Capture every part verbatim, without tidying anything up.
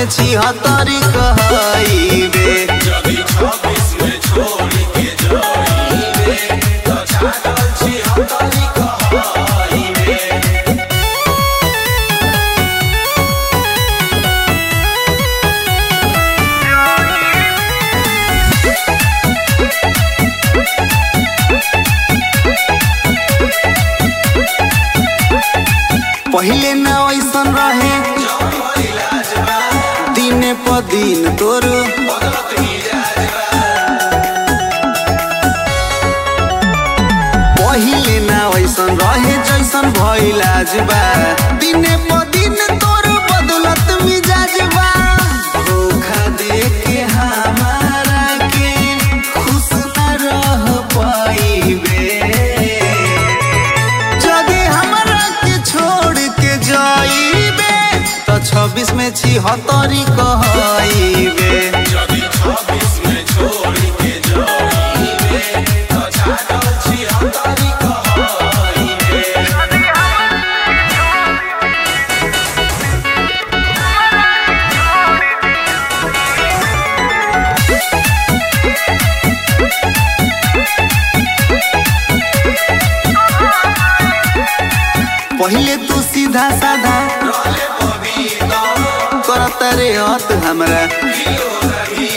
छिहत्तरी कहइबे जदी छब्बीस में छोड़ के जाइबे तो छागल छिहत्तरी कहइबे। पहिले न ऐसन रहे दिने प दिन तोर पहिले न ऐसन रहे जैसन भइल आज बा दिने प दिन तोर बदलत मिजाज बा धोखा दे के हमारा के खुश न रह पाइबे जदी हमरा के छोड़ के जाइबे तो छब्बीस में छिहत्तरी कहइबे जदी छब्बीस में छोड़ के जाइबे तो छागल छिहत्तरी कहइबे। पहिले तू सीधा साधा रहले पवित्र करत रे हत हमरा दिलो रही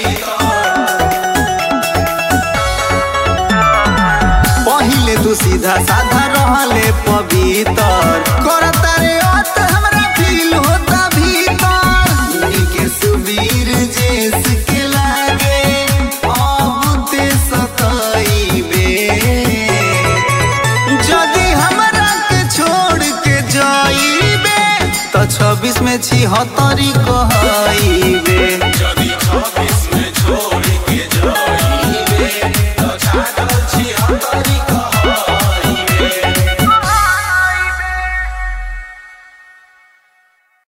पहिले तू सीधा साधा रहले पवित्र करत रे हत हमरा फील होता भीतर उनी के सुबीर जेस के लागे अब ते सताइबे जदी हमरा के छोड़ के जाइबे तो छब्बीस में छिहत्तरी